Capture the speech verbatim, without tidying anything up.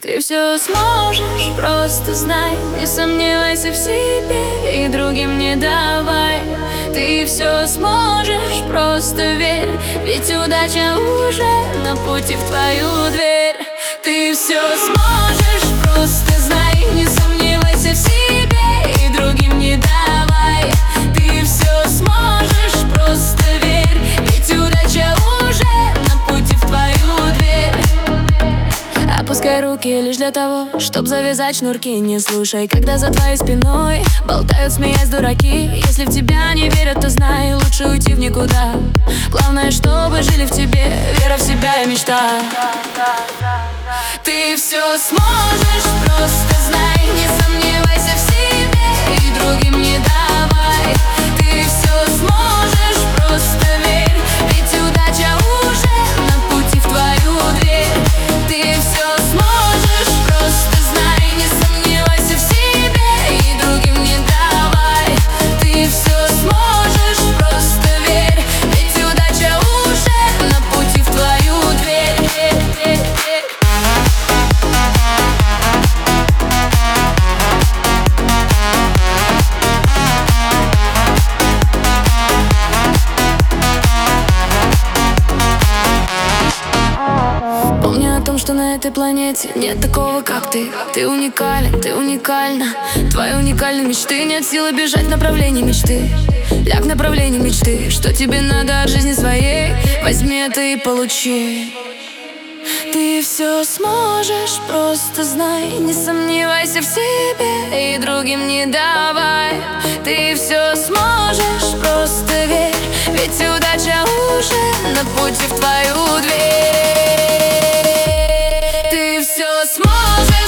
Ты все сможешь, просто знай. Не сомневайся в себе и другим не давай. Ты все сможешь, просто верь, ведь удача уже на пути в твою дверь. Ты все сможешь, просто знай. Не сомневайся в себе и другим не давай. Ты все сможешь, просто верь, ведь удача уже на пути в твою дверь. Опускай руки лишь для того, чтоб завязать шнурки. Не слушай, когда за твоей спиной болтают, смеясь, дураки. Если в тебя не верят, то знай, лучше уйти в никуда. Главное, чтобы жили в тебе вера в себя и мечта. Ты все сможешь, просто знай. Не сомневайся в себе и другим не давай. Ты все сможешь, просто верь, ведь удача уже на пути в твою дверь. Ты все сможешь, просто знай. Не сомневайся в себе и другим не давай. Ты все сможешь, просто верь, ведь удача уже на пути в твою дверь. Помни о том, что на этой планете нет такого, как ты. Ты уникален, ты уникальна. Твои уникальные мечты, нет силы бежать в направлении мечты. Ляг в направлении мечты. Что тебе надо от жизни своей, возьми это и получи. Ты все сможешь, просто знай. Не сомневайся в себе и другим не давай. Ты все сможешь, просто верь, ведь удача уже на пути в твою дверь. Ты все сможешь.